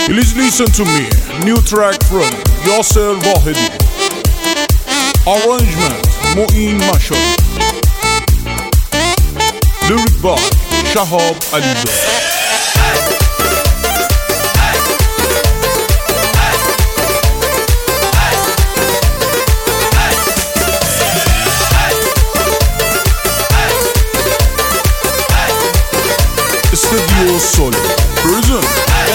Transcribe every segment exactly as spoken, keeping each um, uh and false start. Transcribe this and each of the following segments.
Please listen to me. New track from Yasser Wahedi. Arrangement Moin Mashhadi. Lyric by Shahab Alizadeh. Studio Solo Present.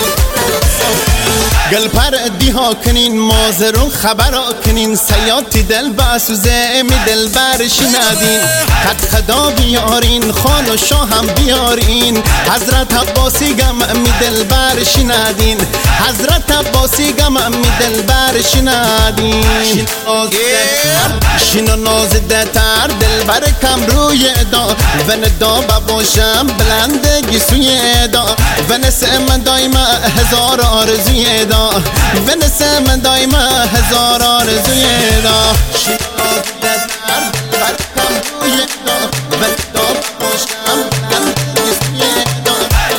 گل پردی ها کنین مازرون خبر ها کنین سیاتی دل بسوزه می دل برشی ندین خد خدا بیارین خان و شاه هم بیارین حضرت عباسی گم می دل برشی ندین حضرت عباسی گم می دل برشی ندین شین و نازده تر دل بر کم روی دا و ندا بباشم بلندگی سوی دا و نسه من دایما هزار آرزوی دا و نسه من دایما هزار آرزوی دا شین و نازده تر دل بر کم روی دا و ندا بباشم بلندگی سوی دا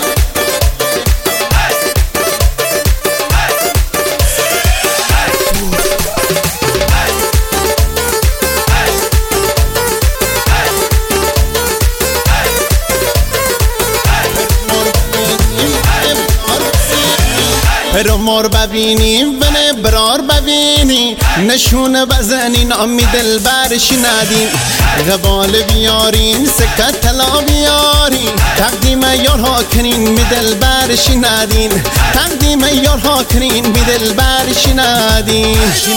رو مار ببینی و نبرار ببینی نشون بزنین آمی دل برشی ندین غبال بیارین سکت طلا بیارین تقدیم یارها کنین می دل برشی ندین تقدیم یارها کنین می دل برشی ندین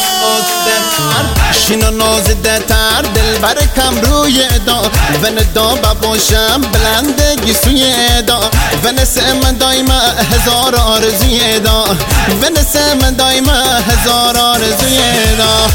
شین و نازده تر دل بر کم روی دا و ندا بباشم بلندگی سوی دا و نسه من دایما هزار آرزوی دا و نسه من دایما هزار آرزوی دا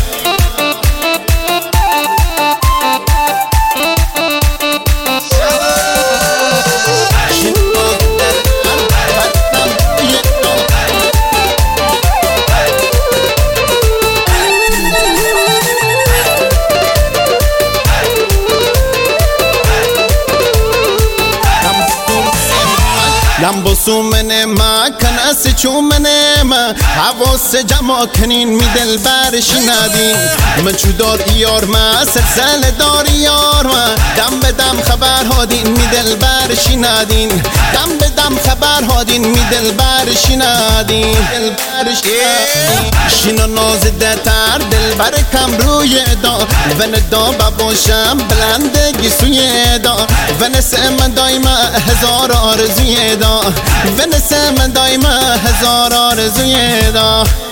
لمبو سومنه ما کناس چومنه ما حواس جمع کنین می دل برشی ندین من چودار ایار ما سلسل دار ایار ما دم به دم خبر هادین می دل برشی ندین دم به دم خبر هادین می دل برشی ندین شین و نازده تر دل بر کم روی دا و ندا بباشم بلندگی سوی دا و نسه من دایما هزار آرزوی دا و نسه من دایما هزار آرزوی دا